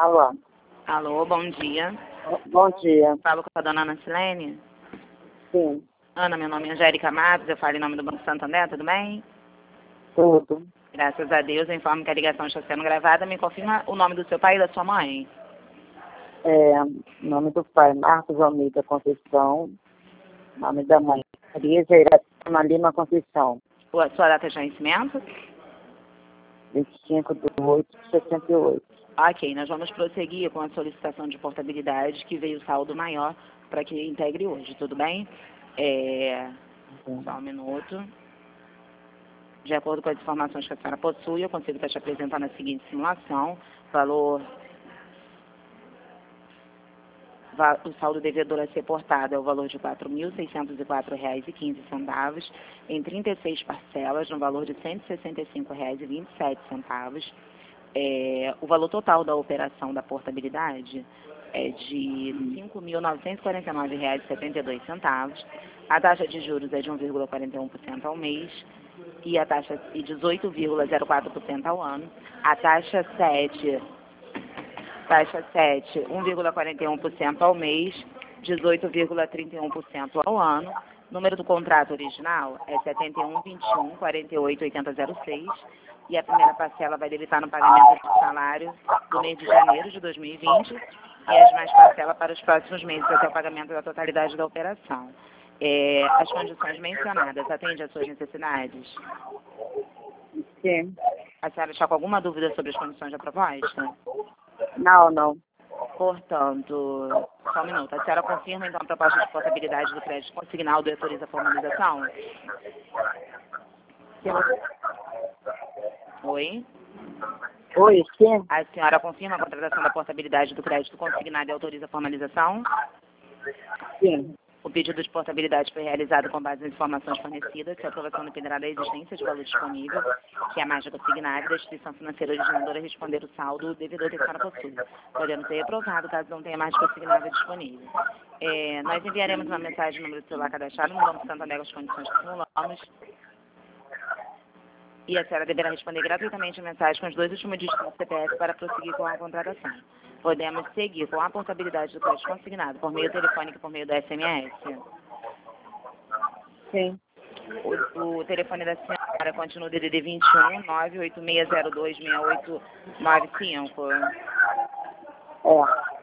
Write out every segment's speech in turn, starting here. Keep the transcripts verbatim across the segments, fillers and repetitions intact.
Alô. Alô, bom dia. Bom dia. Falo com a dona Ana Silene. Sim, Ana, meu nome é Angélica Matos, eu falo em nome do Banco Santander, tudo bem? tudo. Graças a Deus, eu informo que a ligação está sendo gravada. Me confirma o nome do seu pai e da sua mãe? É, nome do pai, Marcos Almeida Conceição. Nome da mãe, Maria Geirama Lima Conceição. A sua data de nascimento? vinte e cinco de oito de sessenta e oito. Ok, nós vamos prosseguir com a solicitação de portabilidade, que veio saldo maior para que integre hoje, tudo bem? É... Só um minuto. De acordo com as informações que a senhora possui, eu consigo estar te apresentando a seguinte simulação. Valor... Va- O saldo devedor a ser portado é o valor de quatro mil seiscentos e quatro reais e quinze centavos, em trinta e seis parcelas, no valor de cento e sessenta e cinco reais e vinte e sete centavos. É, o valor total da operação da portabilidade é de cinco mil novecentos e quarenta e nove reais e setenta e dois centavos. A taxa de juros é de um vírgula quarenta e um por cento ao mês e a taxa e dezoito vírgula zero quatro por cento ao ano. A taxa sete, taxa sete, um vírgula quarenta e um por cento ao mês, dezoito vírgula trinta e um por cento ao ano. Número do contrato original é setenta e um, vinte e um, quarenta e oito, oitenta, zero seis. E a primeira parcela vai debitar no pagamento do salário do mês de janeiro de dois mil e vinte e as mais parcelas para os próximos meses até o pagamento da totalidade da operação. É, as condições mencionadas atendem às suas necessidades? Sim. A senhora está com alguma dúvida sobre as condições da proposta? Não, não. Portanto, só um minuto. A senhora confirma, então, a proposta de portabilidade do crédito consignado e autoriza a formalização? Sim. Oi? Oi, sim. A senhora confirma a contratação da portabilidade do crédito consignado e autoriza a formalização? Sim. O pedido de portabilidade foi realizado com base nas informações fornecidas. Sua aprovação dependerá da existência de valor disponível, que é a margem consignada, e da instituição financeira originadora responder o saldo do devedor que a senhora possui, podendo ser aprovado caso não tenha margem consignável disponível. É, nós enviaremos uma mensagem no número do celular cadastrado no Banco Santander com as condições que simulamos. E a senhora deverá responder gratuitamente a mensagem com os dois últimos dígitos do C P F para prosseguir com a contratação. Podemos seguir com a portabilidade do crédito consignado por meio telefônico e por meio do S M S. Sim. O, o telefone da senhora continua D D D vinte e um, nove oito seis zero dois, seis oito nove cinco. É.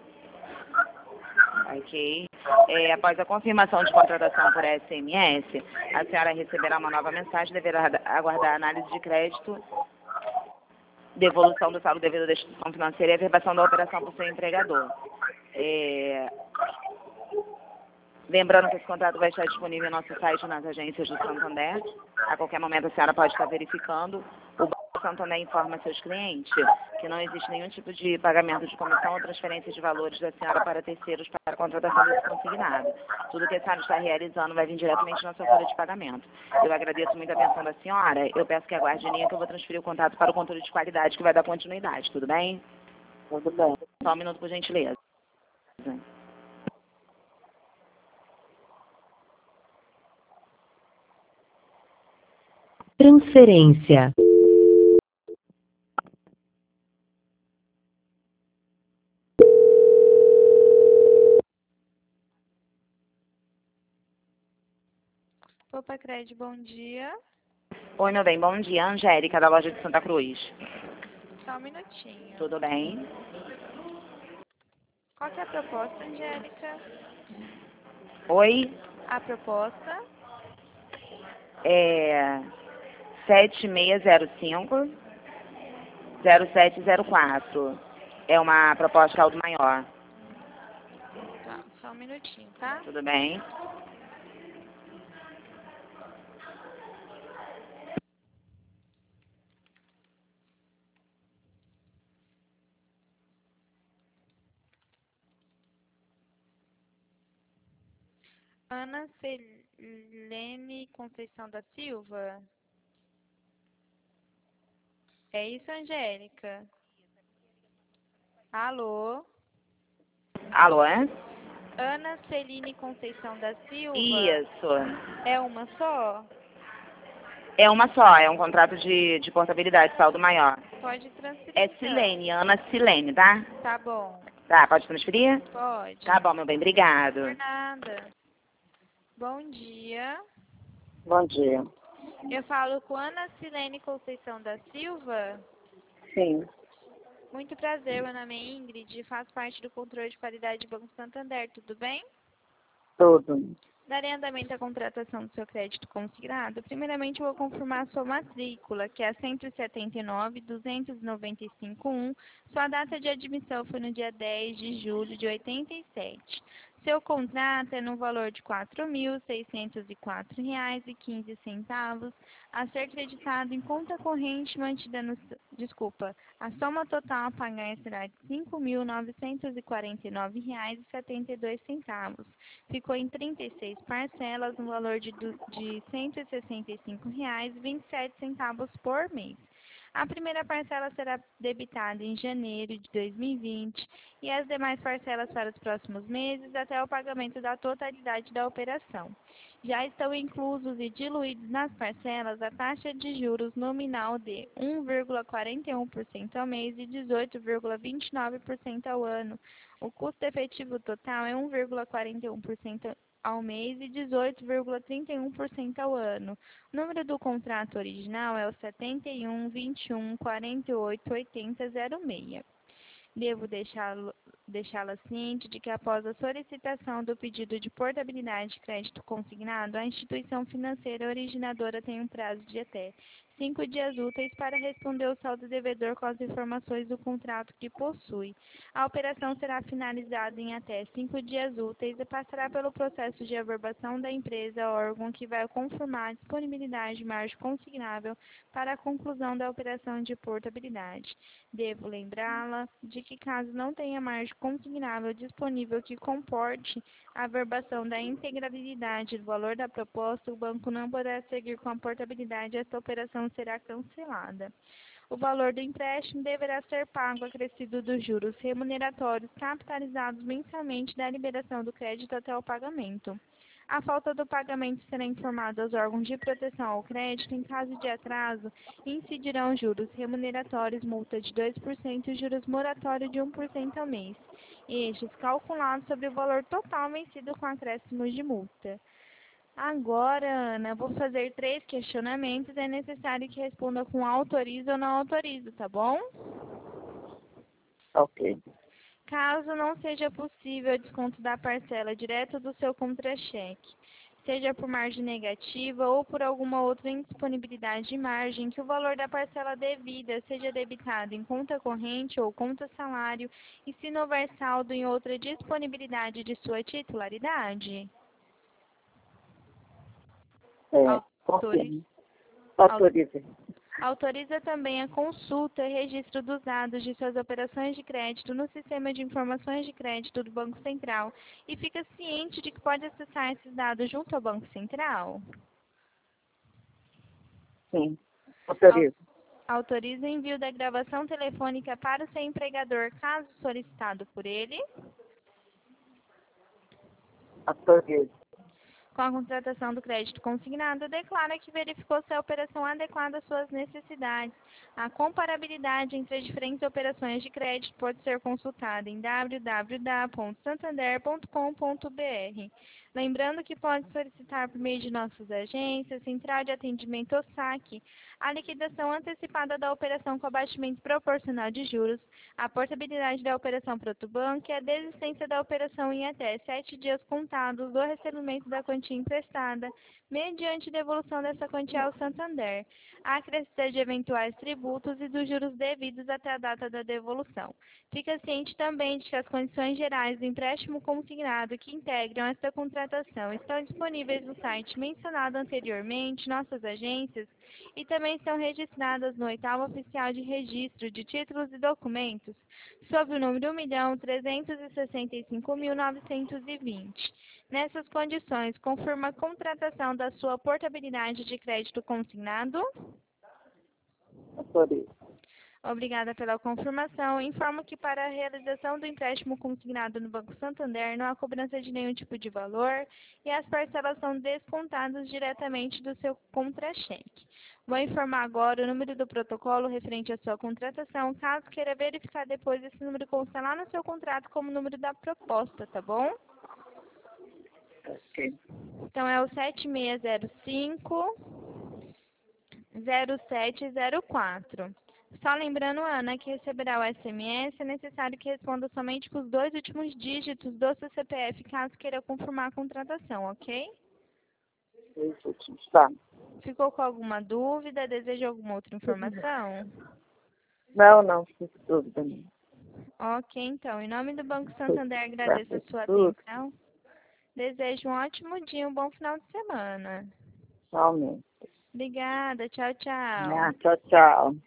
Ok. É, após a confirmação de contratação por S M S, a senhora receberá uma nova mensagem e deverá aguardar a análise de crédito, devolução do saldo devido da instituição financeira e a verbação da operação por seu empregador. É, lembrando que esse contrato vai estar disponível no nosso site nas agências do Santander. A qualquer momento a senhora pode estar verificando. O Banco Santander informa seus clientes que não existe nenhum tipo de pagamento de comissão ou transferência de valores da senhora para terceiros para a contratação desse consignado. Tudo que a senhora está realizando vai vir diretamente na sua folha de pagamento. Eu agradeço muito a atenção da senhora. Eu peço que aguarde em linha que eu vou transferir o contato para o controle de qualidade que vai dar continuidade. Tudo bem? Tudo bem. Só um minuto, por gentileza. Transferência. Opa, Cred, bom dia. Oi, meu bem. Bom dia. Angélica, da loja de Santa Cruz. Só um minutinho. Tudo bem? Qual que é a proposta, Angélica? Oi? A proposta? É sete seis zero cinco, zero sete zero quatro. É uma proposta saldo maior. Tá, só um minutinho, tá? Tudo bem? Ana Celene Conceição da Silva? É isso, Angélica? Alô? Alô, é? Ana Celine Conceição da Silva? Isso. É uma só? É uma só, é um contrato de, de portabilidade, saldo maior. Pode transferir. É então. Silene, Ana Silene, tá? Tá bom. Tá, pode transferir? Pode. Tá bom, meu bem, obrigado. Por nada. Bom dia. Bom dia. Eu falo com Ana Silene Conceição da Silva. Sim, Muito prazer, meu nome é Ingrid, faço parte do controle de qualidade do Banco Santander, tudo bem? tudo. Darei andamento à contratação do seu crédito consignado. Primeiramente, eu vou confirmar a sua matrícula, que é a cento e setenta e nove, duzentos e noventa e cinco, um. Sua data de admissão foi no dia dez de julho de oitenta e sete. Seu contrato é no valor de quatro mil seiscentos e quatro reais e quinze centavos, a ser creditado em conta corrente mantida no... Desculpa, a soma total a pagar será de cinco mil novecentos e quarenta e nove reais e setenta e dois centavos. Ficou em trinta e seis parcelas no valor de, du... de cento e sessenta e cinco reais e vinte e sete centavos por mês. A primeira parcela será debitada em janeiro de dois mil e vinte e as demais parcelas para os próximos meses até o pagamento da totalidade da operação. Já estão inclusos e diluídos nas parcelas a taxa de juros nominal de um vírgula quarenta e um por cento ao mês e dezoito vírgula vinte e nove por cento ao ano. O custo efetivo total é um vírgula quarenta e um por cento ao mês e dezoito vírgula trinta e um por cento ao ano. O número do contrato original é o setenta e um, vinte e um, quarenta e oito, oitenta, zero seis. Devo deixá-lo- deixá-la ciente de que após a solicitação do pedido de portabilidade de crédito consignado, a instituição financeira originadora tem um prazo de até cinco dias úteis para responder o saldo devedor com as informações do contrato que possui. A operação será finalizada em até cinco dias úteis e passará pelo processo de averbação da empresa, órgão que vai confirmar a disponibilidade de margem consignável para a conclusão da operação de portabilidade. Devo lembrá-la de que caso não tenha margem consignável disponível que comporte a averbação da integralidade do valor da proposta, o banco não poderá seguir com a portabilidade e esta operação será cancelada. O valor do empréstimo deverá ser pago acrescido dos juros remuneratórios capitalizados mensalmente da liberação do crédito até o pagamento. A falta do pagamento será informada aos órgãos de proteção ao crédito. Em caso de atraso, incidirão juros remuneratórios, multa de dois por cento e juros moratório de um por cento ao mês, estes calculados sobre o valor total vencido com acréscimos de multa. Agora, Ana, vou fazer três questionamentos. É necessário que responda com autorizo ou não autorizo, tá bom? Ok. Caso não seja possível o desconto da parcela direto do seu contra-cheque, seja por margem negativa ou por alguma outra indisponibilidade de margem, que o valor da parcela devida seja debitado em conta corrente ou conta salário e se não houver saldo em outra disponibilidade de sua titularidade. É, Autoriza. confirme. Autorize. Autoriza também a consulta e registro dos dados de suas operações de crédito no sistema de informações de crédito do Banco Central e fica ciente de que pode acessar esses dados junto ao Banco Central. Sim, autorize. Autoriza o envio da gravação telefônica para o seu empregador, caso solicitado por ele. Autorize. Com a contratação do crédito consignado, declara que verificou se a operação adequada às suas necessidades. A comparabilidade entre as diferentes operações de crédito pode ser consultada em w w w ponto santander ponto com ponto b r. Lembrando que pode solicitar por meio de nossas agências, Central de Atendimento ou saque, a liquidação antecipada da operação com abatimento proporcional de juros, a portabilidade da operação Protobanco e a desistência da operação em até sete dias contados do recebimento da quantia emprestada, mediante devolução dessa quantia ao Santander, a acrescida de eventuais tributos e dos juros devidos até a data da devolução. Fica ciente também de que as condições gerais do empréstimo consignado que integram esta contratação estão disponíveis no site mencionado anteriormente, nossas agências, e também estão registradas no oitavo Oficial de Registro de Títulos e Documentos, sob o número um milhão trezentos e sessenta e cinco mil novecentos e vinte. Nessas condições, confirma a contratação da sua portabilidade de crédito consignado? Autorize. Obrigada pela confirmação. Informo que para a realização do empréstimo consignado no Banco Santander não há cobrança de nenhum tipo de valor e as parcelas são descontadas diretamente do seu contra-cheque. Vou informar agora o número do protocolo referente à sua contratação. Caso queira verificar depois, esse número consta lá no seu contrato como número da proposta, tá bom? Ok. Então é o sete seis zero cinco, zero sete zero quatro. Só lembrando, Ana, que receberá o S M S, é necessário que responda somente com os dois últimos dígitos do seu C P F, caso queira confirmar a contratação, ok? Dois últimos. Tá. Ficou com alguma dúvida? Deseja alguma outra informação? Não, não, fiz dúvida nenhuma. Ok, então. Em nome do Banco Santander, agradeço a sua Tudo. atenção. Desejo um ótimo dia, um bom final de semana. Realmente. Obrigada. Tchau, tchau. Ah, tchau, tchau.